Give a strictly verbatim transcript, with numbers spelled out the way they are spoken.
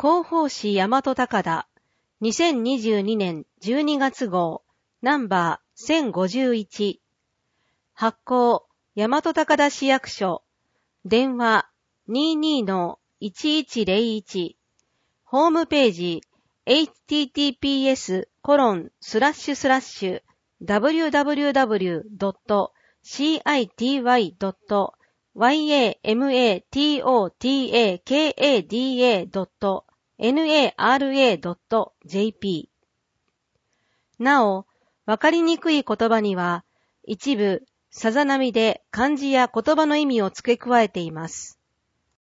広報誌大和高田にせんにじゅうにねんじゅうにがつ号ナンバーせんごじゅういち発行大和高田市役所電話 にじゅうにのいちいちゼロいち ホームページ エイチティーティーピーエスコロンスラッシュスラッシュダブリューダブリューダブリュードットシーアイティーワイドットワイエーエムエーティーオーティーエーケーエーディーエードットナラドットジェーピー なお、わかりにくい言葉には一部さざ波で漢字や言葉の意味を付け加えています。